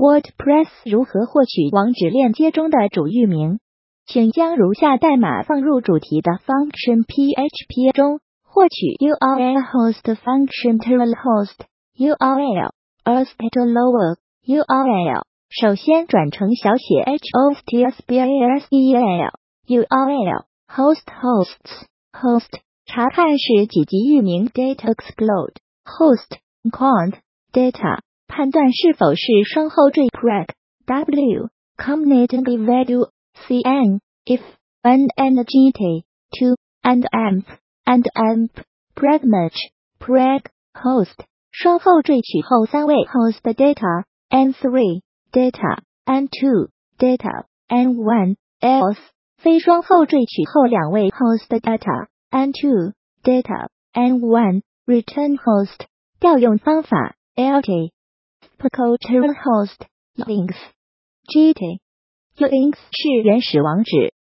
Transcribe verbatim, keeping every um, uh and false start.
WordPress 如何获取网址链接中的主域名？请将如下代码放入主题的 function P H P 中，获取 U R L host function literal host U R L host lower U R L 首先转成小写 hostspell U R L host hosts host 查看是几级域名 data explode host count data 判断是否是双后缀 preg w combined value cn if and and gt to and amp and amp pragmatch preg host 双后缀取后三位 host data n three data n two data n one else 非双后缀取后两位 host data n two data n one return host 调用方法 lt localhost links gt links 是原始网址